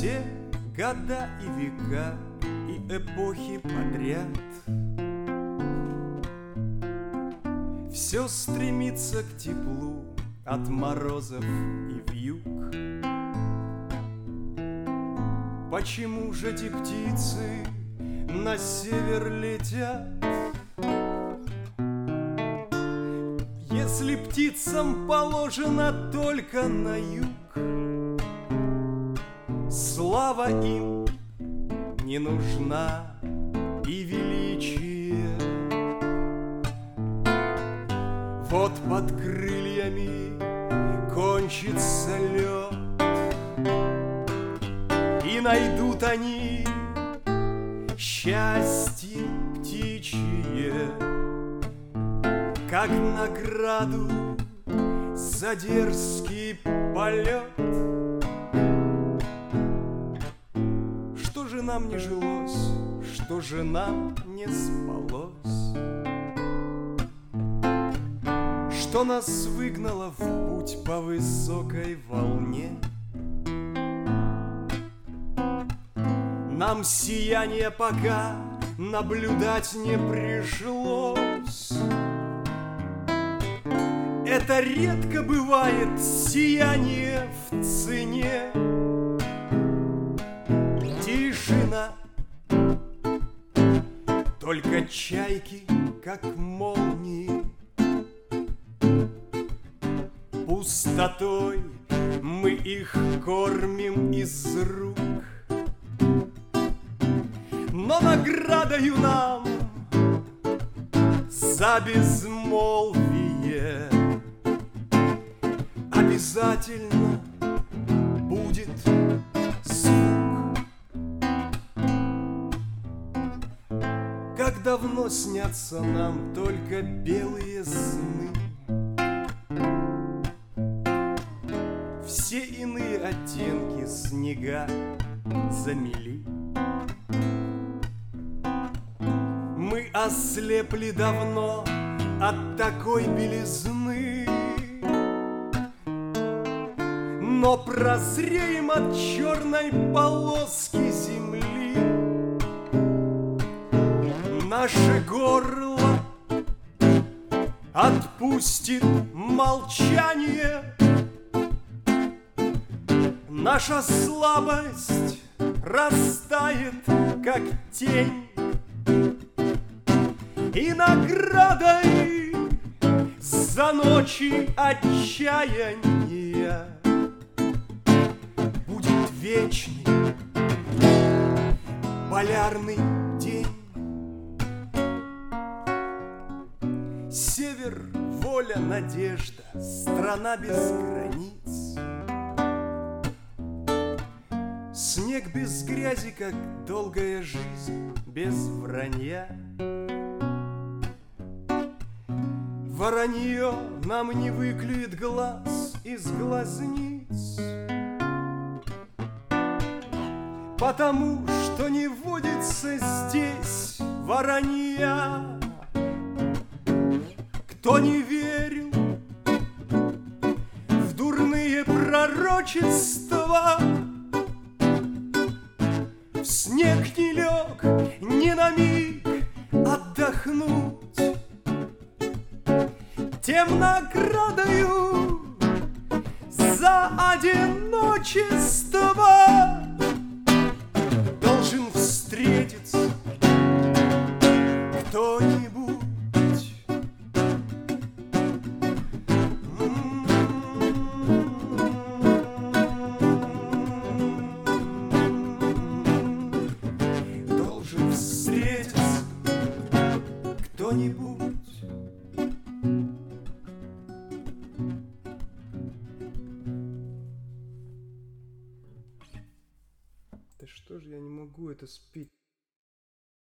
Все года и века, и эпохи подряд все стремится к теплу от морозов и вьюг. Почему же эти птицы на север летят? Если птицам положено только на юг, слава им не нужна и величие. Вот под крыльями кончится лед, и найдут они счастье птичье, как награду за дерзкий полет. Что же нам не жилось, что же нам не спалось, что нас выгнало в путь по высокой волне? Нам сияние пока наблюдать не пришлось. Это редко бывает сияние в цене. Тишина, только чайки, как молнии. Пустотой мы их кормим из рук, но наградою нам за безмолвие обязательно будет звук. Как давно снятся нам только белые сны, все иные оттенки снега замели. Мы ослепли давно от такой белизны, но прозреем от черной полоски земли. Наше горло отпустит молчание, наша слабость растает, как тень. И наградой за ночи отчаяния будет вечный полярный день. Север, воля, надежда, страна без границ. Снег без грязи, как долгая жизнь без вранья. Воронье нам не выклюет глаз из глазниц, потому что не водится здесь воронья. Кто не верил в дурные пророчества, в снег не лег ни на миг отдохнуть. Тем наградою за одиночество должен встретиться кто-нибудь. Должен встретиться кто-нибудь. Да что же я не могу это спеть?